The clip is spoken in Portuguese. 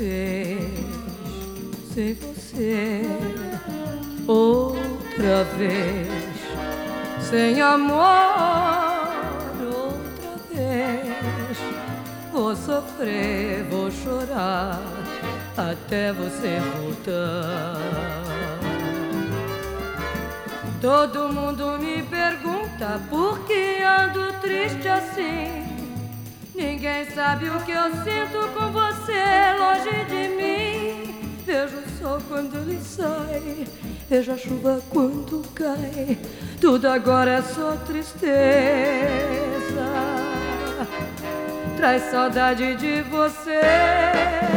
vez sem você, outra vez sem amor, outra vez vou sofrer, vou chorar até você voltar. Todo mundo me pergunta por que ando triste assim. Ninguém sabe o que eu sinto com você longe de mim. Vejo o sol quando ele sai, vejo a chuva quando cai. Tudo agora é só tristeza. Traz saudade de você.